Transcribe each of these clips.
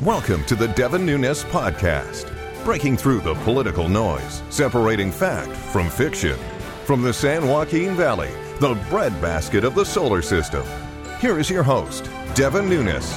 Welcome to the Devin Nunes Podcast, breaking through the political noise, separating fact from fiction. From the San Joaquin Valley, the breadbasket of the solar system, here is your host, Devin Nunes.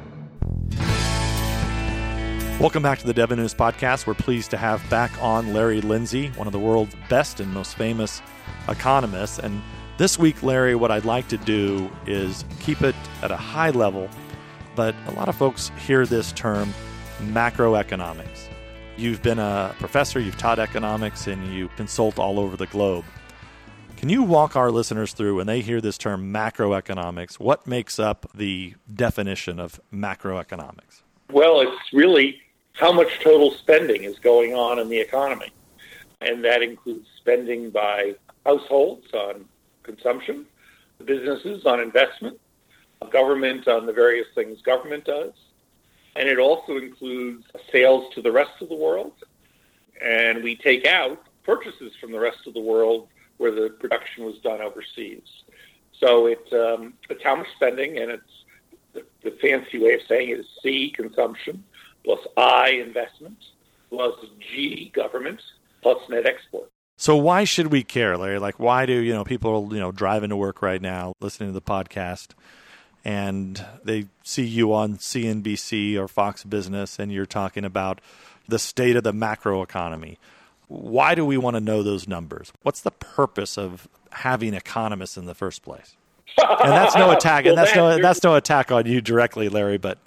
Welcome back to the Devin Nunes Podcast. We're pleased to have back on Larry Lindsey, one of the world's best and most famous economists. And this week, Larry, what I'd like to do is keep it at a high level, but a lot of folks hear this term macroeconomics. You've been a professor, you've taught economics, and you consult all over the globe. Can you walk our listeners through, when they hear this term macroeconomics, what makes up the definition of macroeconomics? Well, it's really how much total spending is going on in the economy. And that includes spending by households on consumption, businesses on investment, government on the various things government does. And it also includes sales to the rest of the world. And we take out purchases from the rest of the world where the production was done overseas. So it's how much spending, and it's the fancy way of saying it is C, consumption, plus I, investment, plus G, government, plus net export. So why should we care, Larry? Like, why do people driving to work right now, listening to the podcast, and they see you on CNBC or Fox Business, and you're talking about the state of the macroeconomy? Why do we want to know those numbers? What's the purpose of having economists in the first place? And that's no attack. Well, and that's no attack on you directly, Larry. But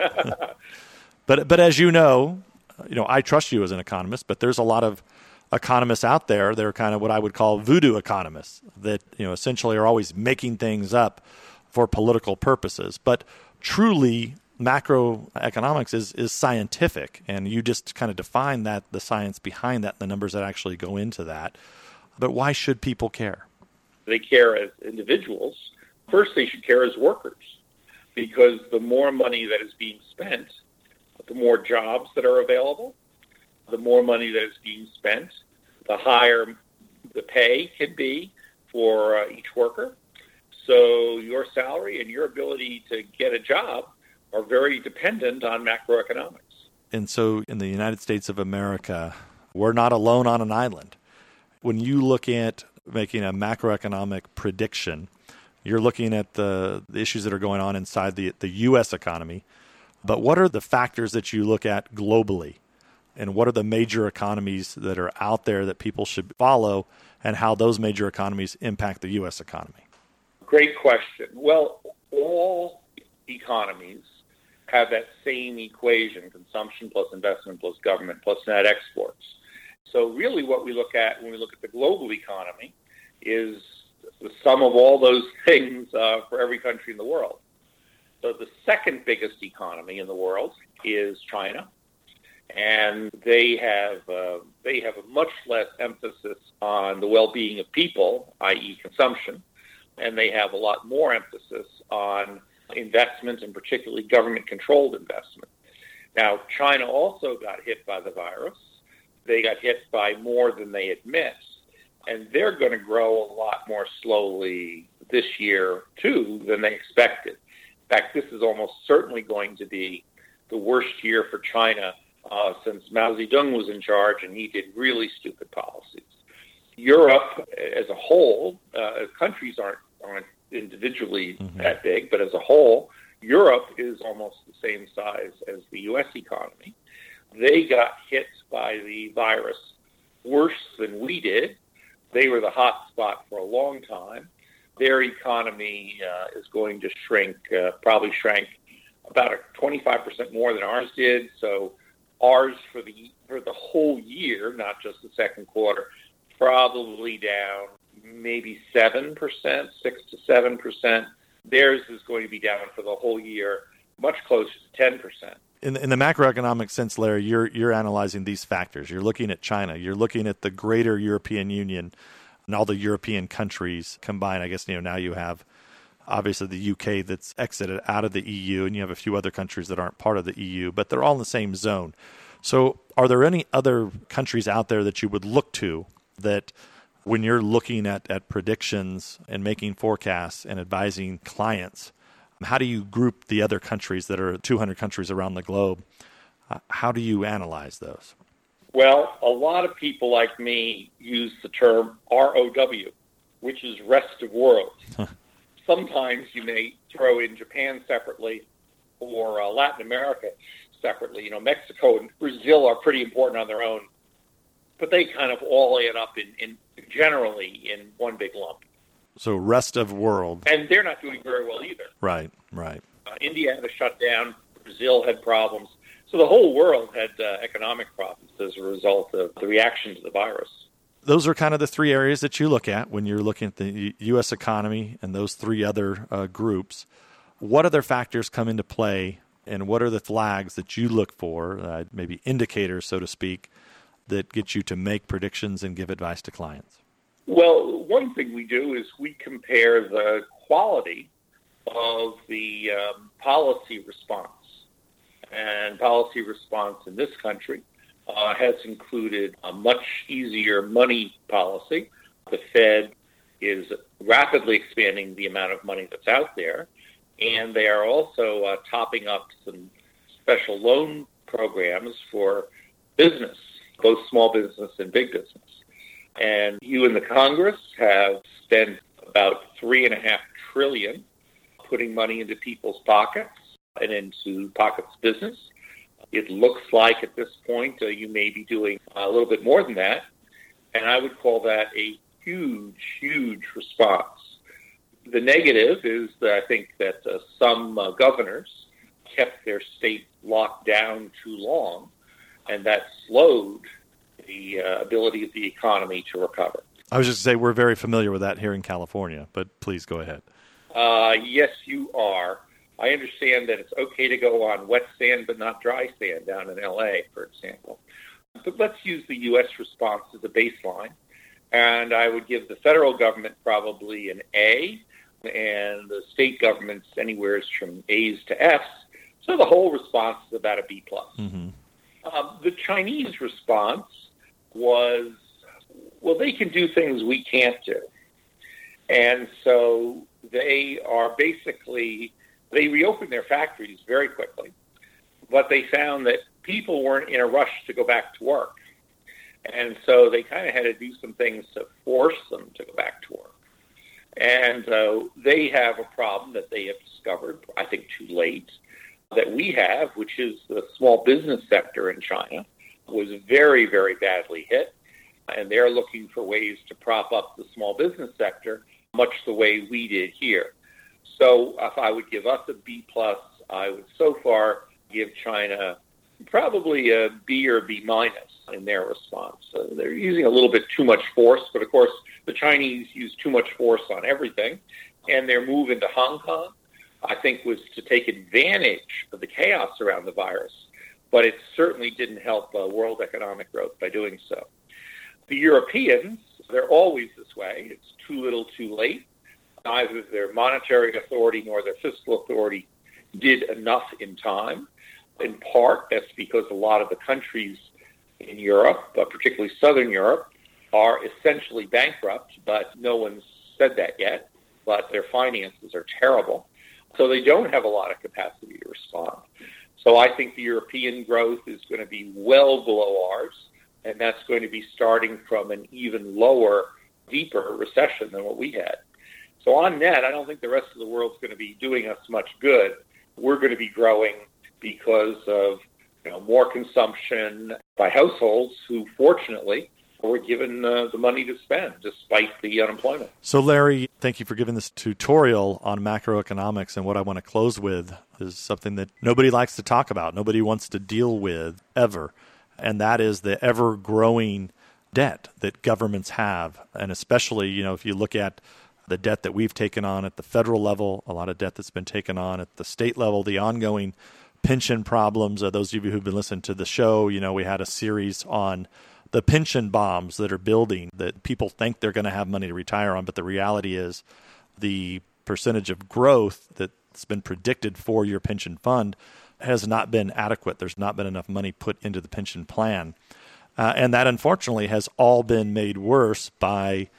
but as you know, I trust you as an economist. But there's a lot of economists out there. They're kind of what I would call voodoo economists that essentially are always making things up for political purposes. But truly, macroeconomics is scientific, and you just kind of define that, the science behind that, the numbers that actually go into that. But why should people care? They care as individuals. First, they should care as workers, because the more money that is being spent, the more jobs that are available. The more money that is being spent, the higher the pay can be for each worker. So your salary and your ability to get a job are very dependent on macroeconomics. And so in the United States of America, we're not alone on an island. When you look at making a macroeconomic prediction, you're looking at the issues that are going on inside the U.S. economy. But what are the factors that you look at globally? And what are the major economies that are out there that people should follow, and how those major economies impact the U.S. economy? Great question. Well, all economies have that same equation, consumption plus investment plus government plus net exports. So really what we look at when we look at the global economy is the sum of all those things for every country in the world. So the second biggest economy in the world is China, and they have a much less emphasis on the well-being of people, i.e. consumption, and they have a lot more emphasis on investment, and particularly government-controlled investment. Now, China also got hit by the virus. They got hit by more than they admit, and they're going to grow a lot more slowly this year, too, than they expected. In fact, this is almost certainly going to be the worst year for China since Mao Zedong was in charge, and he did really stupid policies. Europe, as a whole, countries aren't individually that big, but as a whole, Europe is almost the same size as the U.S. economy. They got hit by the virus worse than we did. They were the hot spot for a long time. Their economy is going to shrink, probably shrank about 25% more than ours did. So ours for the whole year, not just the second quarter, probably down maybe 7%, 6 to 7%. Theirs is going to be down for the whole year, much closer to 10%. In the macroeconomic sense, Larry, you're analyzing these factors. You're looking at China. You're looking at the greater European Union and all the European countries combined. I guess now you have obviously the UK that's exited out of the EU, and you have a few other countries that aren't part of the EU, but they're all in the same zone. So are there any other countries out there that you would look to that when you're looking at predictions and making forecasts and advising clients, How do you group the other countries that are 200 countries around the globe? How do you analyze those? Well, a lot of people like me use the term ROW, which is rest of world. Sometimes you may throw in Japan separately or Latin America separately. Mexico and Brazil are pretty important on their own, but they kind of all add up in generally in one big lump. So rest of world. And they're not doing very well either. Right. India had a shutdown. Brazil had problems. So the whole world had economic problems as a result of the reaction to the virus. Those are kind of the three areas that you look at when you're looking at the U.S. economy and those three other groups. What other factors come into play, and what are the flags that you look for, maybe indicators, so to speak, that get you to make predictions and give advice to clients? Well, one thing we do is we compare the quality of the policy response. And policy response in this country has included a much easier money policy. The Fed is rapidly expanding the amount of money that's out there, and they are also topping up some special loan programs for business, both small business and big business. And you and the Congress have spent about $3.5 trillion putting money into people's pockets and into pockets of business. It looks like at this point you may be doing a little bit more than that, and I would call that a huge response. The negative is that I think that some governors kept their state locked down too long, and that slowed the ability of the economy to recover. I was just going to say we're very familiar with that here in California, but please go ahead. Yes, you are. I understand that it's okay to go on wet sand but not dry sand down in L.A., for example. But let's use the U.S. response as a baseline. And I would give the federal government probably an A, and the state governments anywhere from A's to F's. So the whole response is about a B+. Mm-hmm. The Chinese response was, well, they can do things we can't do. And so they are basically... They reopened their factories very quickly, but they found that people weren't in a rush to go back to work. And so they kind of had to do some things to force them to go back to work. And they have a problem that they have discovered, I think too late, that we have, which is the small business sector in China was very, very badly hit. And they're looking for ways to prop up the small business sector, much the way we did here. So if I would give us a B+, I would so far give China probably a B or B- in their response. So they're using a little bit too much force, but of course the Chinese use too much force on everything. And their move into Hong Kong, I think, was to take advantage of the chaos around the virus, but it certainly didn't help world economic growth by doing so. The Europeans, they're always this way. It's too little, too late. Neither their monetary authority nor their fiscal authority did enough in time. In part, that's because a lot of the countries in Europe, particularly Southern Europe, are essentially bankrupt, but no one's said that yet. But their finances are terrible. So they don't have a lot of capacity to respond. So I think the European growth is going to be well below ours, and that's going to be starting from an even lower, deeper recession than what we had. So on net, I don't think the rest of the world's going to be doing us much good. We're going to be growing because of more consumption by households who, fortunately, were given the money to spend despite the unemployment. So, Larry, thank you for giving this tutorial on macroeconomics. And what I want to close with is something that nobody likes to talk about, nobody wants to deal with ever, and that is the ever-growing debt that governments have. And especially, if you look at the debt that we've taken on at the federal level, a lot of debt that's been taken on at the state level, the ongoing pension problems. Those of you who've been listening to the show, we had a series on the pension bombs that are building that people think they're going to have money to retire on. But the reality is the percentage of growth that's been predicted for your pension fund has not been adequate. There's not been enough money put into the pension plan. And that, unfortunately, has all been made worse by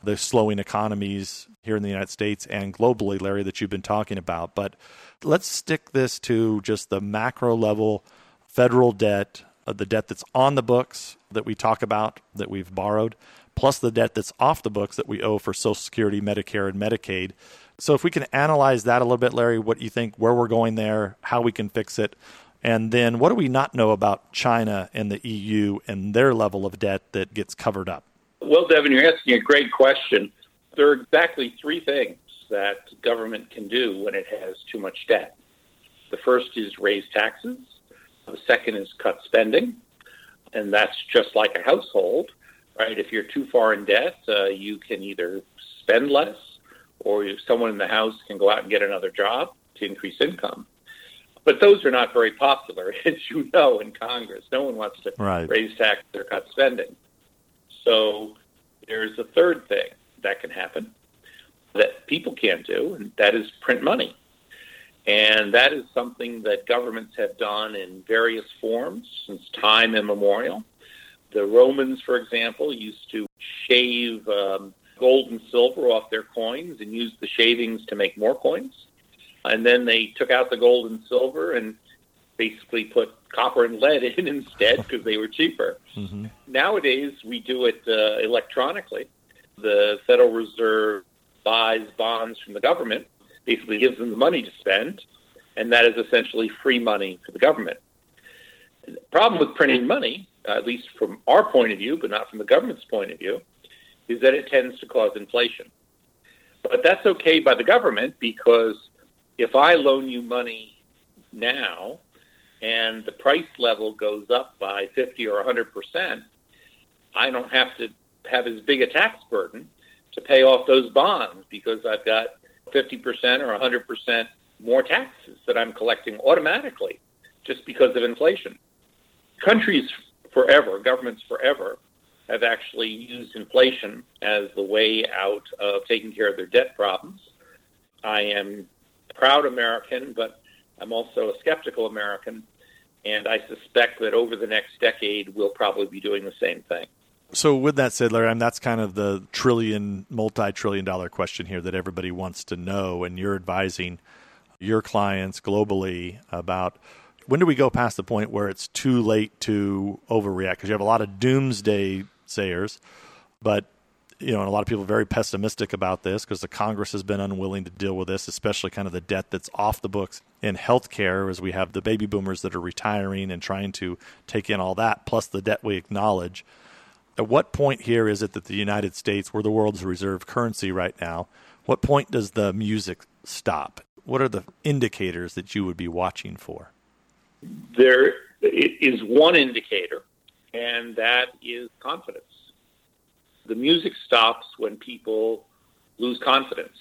the slowing economies here in the United States and globally, Larry, that you've been talking about. But let's stick this to just the macro level federal debt, the debt that's on the books that we talk about, that we've borrowed, plus the debt that's off the books that we owe for Social Security, Medicare, and Medicaid. So if we can analyze that a little bit, Larry, what you think, where we're going there, how we can fix it, and then what do we not know about China and the EU and their level of debt that gets covered up? Well, Devin, you're asking a great question. There are exactly three things that government can do when it has too much debt. The first is raise taxes. The second is cut spending. And that's just like a household, right? If you're too far in debt, you can either spend less or someone in the house can go out and get another job to increase income. But those are not very popular, as you know, in Congress. No one wants to raise taxes or cut spending. So there's a third thing that can happen that people can't do, and that is print money. And that is something that governments have done in various forms since time immemorial. The Romans, for example, used to shave gold and silver off their coins and use the shavings to make more coins. And then they took out the gold and silver and basically put copper and lead in instead because they were cheaper. Mm-hmm. Nowadays, we do it electronically. The Federal Reserve buys bonds from the government, basically gives them the money to spend, and that is essentially free money for the government. The problem with printing money, at least from our point of view, but not from the government's point of view, is that it tends to cause inflation. But that's okay by the government because if I loan you money now and the price level goes up by 50 or 100%, I don't have to have as big a tax burden to pay off those bonds because I've got 50% or 100% more taxes that I'm collecting automatically just because of inflation. Countries forever, governments forever, have actually used inflation as the way out of taking care of their debt problems. I am a proud American, but I'm also a skeptical American, and I suspect that over the next decade, we'll probably be doing the same thing. So with that said, Larry, that's kind of the multi-trillion-dollar question here that everybody wants to know, and you're advising your clients globally about when do we go past the point where it's too late to overreact? Because you have a lot of doomsday sayers, but and a lot of people are very pessimistic about this because the Congress has been unwilling to deal with this, especially kind of the debt that's off the books in healthcare, as we have the baby boomers that are retiring and trying to take in all that, plus the debt we acknowledge. At what point here is it that the United States, we're the world's reserve currency right now, what point does the music stop? What are the indicators that you would be watching for? There is one indicator, and that is confidence. The music stops when people lose confidence,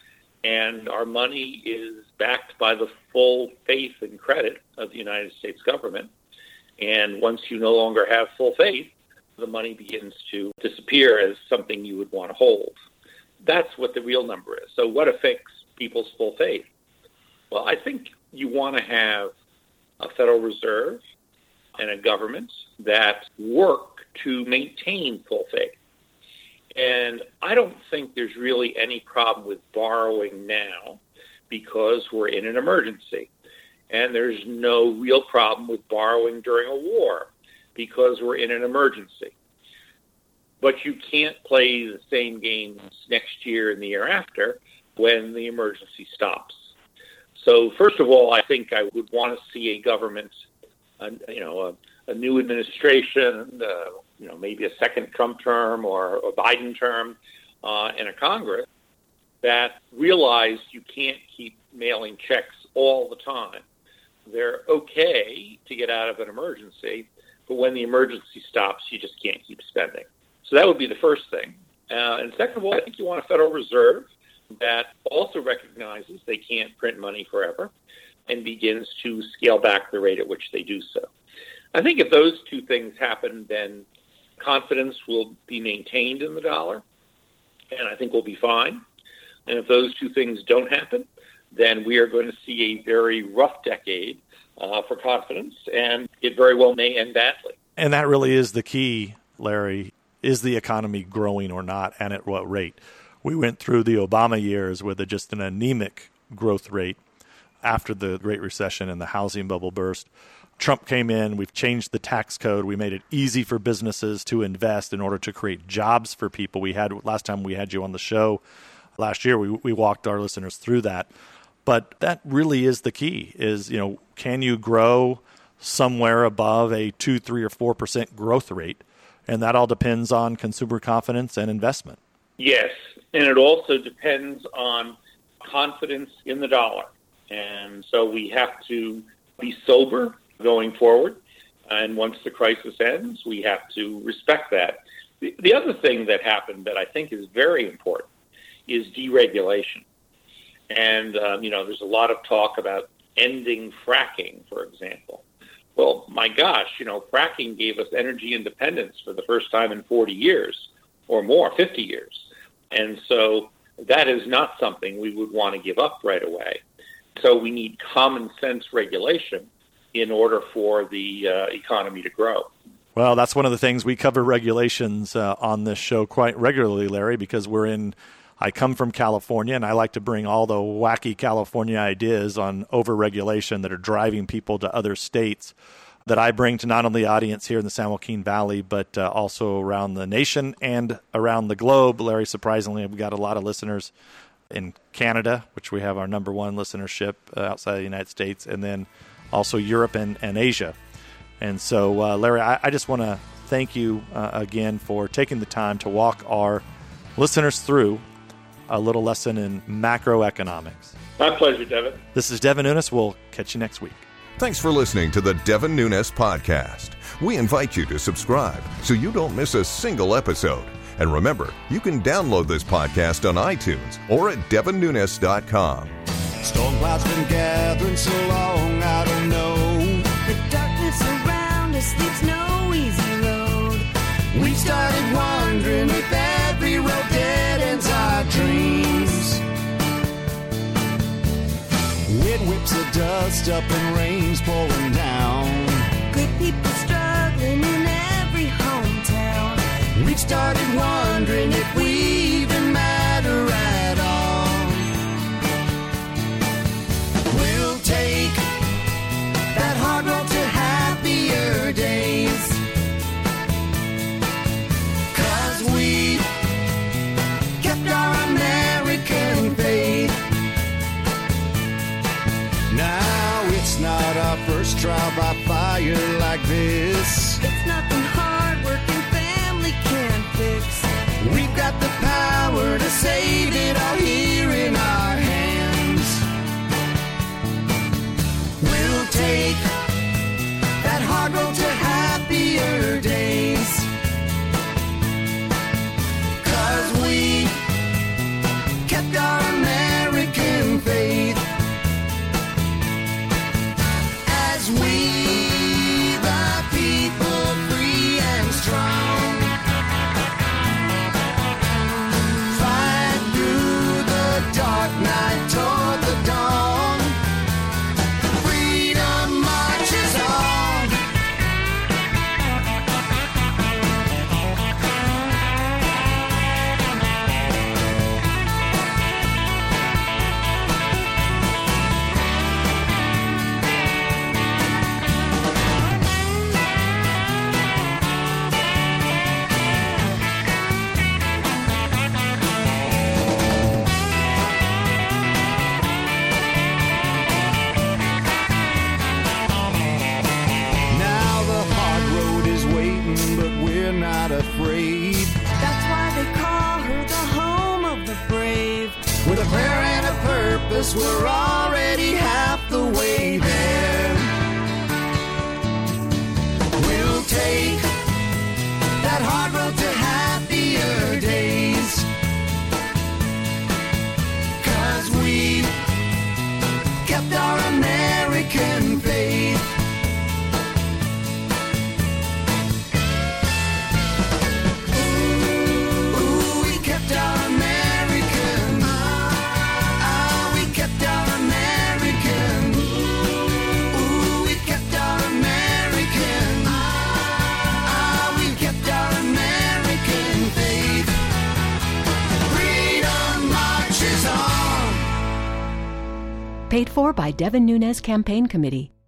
and our money is backed by the full faith and credit of the United States government. And once you no longer have full faith, the money begins to disappear as something you would want to hold. That's what the real number is. So what affects people's full faith? Well, I think you want to have a Federal Reserve and a government that work to maintain full faith. And I don't think there's really any problem with borrowing now because we're in an emergency. And there's no real problem with borrowing during a war because we're in an emergency. But you can't play the same games next year and the year after when the emergency stops. So first of all, I think I would want to see a government, a new administration, maybe a second Trump term or a Biden term, and a Congress that realize you can't keep mailing checks all the time. They're okay to get out of an emergency, but when the emergency stops, you just can't keep spending. So that would be the first thing. And second of all, I think you want a Federal Reserve that also recognizes they can't print money forever and begins to scale back the rate at which they do so. I think if those two things happen, then confidence will be maintained in the dollar, and I think we'll be fine. And if those two things don't happen, then we are going to see a very rough decade for confidence, and it very well may end badly. And that really is the key, Larry. is the economy growing or not, and at what rate? We went through the Obama years with just an anemic growth rate after the Great Recession and the housing bubble burst. Trump came in. We've changed the tax code. We made it easy for businesses to invest in order to create jobs for people. Last time we had you on the show last year, we walked our listeners through that. But that really is the key is, can you grow somewhere above a 2, 3, or 4% growth rate? And that all depends on consumer confidence and investment. Yes, and it also depends on confidence in the dollar. And so we have to be sober going forward. And once the crisis ends, we have to respect that. The other thing that happened that I think is very important is deregulation. And, there's a lot of talk about ending fracking, for example. Well, my gosh, fracking gave us energy independence for the first time in 40 years or more, 50 years. And so that is not something we would want to give up right away. So we need common sense regulation in order for the economy to grow. Well, that's one of the things we cover regulations on this show quite regularly, Larry, because I come from California, and I like to bring all the wacky California ideas on overregulation that are driving people to other states that I bring to not only the audience here in the San Joaquin Valley, but also around the nation and around the globe. Larry, surprisingly, we've got a lot of listeners in Canada, which we have our number one listenership outside of the United States, and then also Europe and Asia. And so, Larry, I just want to thank you again for taking the time to walk our listeners through a little lesson in macroeconomics. My pleasure, Devin. This is Devin Nunes. We'll catch you next week. Thanks for listening to the Devin Nunes Podcast. We invite you to subscribe so you don't miss a single episode. And remember, you can download this podcast on iTunes or at devinnunes.com. Storm clouds been gathering so long, I don't know. The darkness around us leaves no easy road. We started wondering if every road dead ends our dreams. Wind whips the dust up and rain's pouring down. Good people struggling in every hometown. We've started wondering if we even matter at all. We'll take that hard road to happier days. 'Cause we kept our American faith. Now it's not our first trial by fire like this. It's nothing hard working family can fix. We've got the power to save it all here in our hands. We'll take that hard road to happier days. 'Cause we kept our American faith. As we, the people, free and strong, fight through the dark night toward the dawn. Freedom marches on. Now the hard road is waiting, but we're not afraid. That's why they call her the home of the brave. With a prayer and a purpose, we're already half the way there. We'll take that hard road to happier days. 'Cause we kept our American faith. Ooh, we kept our American. We kept our American Paid for by Devin Nunes Campaign Committee.